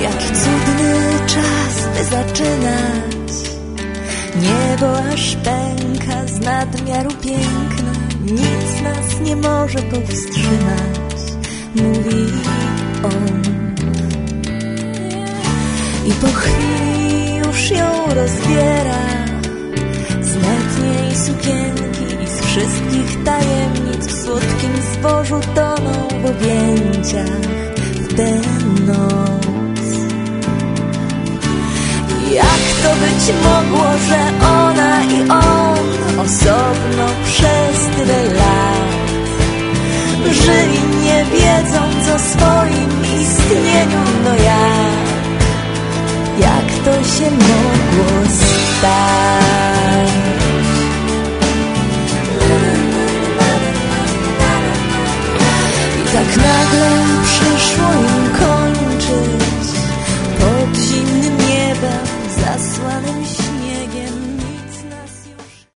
Jaki cudny czas, by zaczynać. Niebo aż pęka z nadmiaru piękna. Nic nas nie może powstrzymać, mówi on. I po chwili już ją rozbiera. Z letniej sukienki i z wszystkich tajemnic w słodkim zbożu toną w objęciach w tę noc. Jak to być mogło, że ona i on osobno przez tyle lat żyli nie wiedząc o swoim istnieniu? No jak to się mogło stać? I tak nagle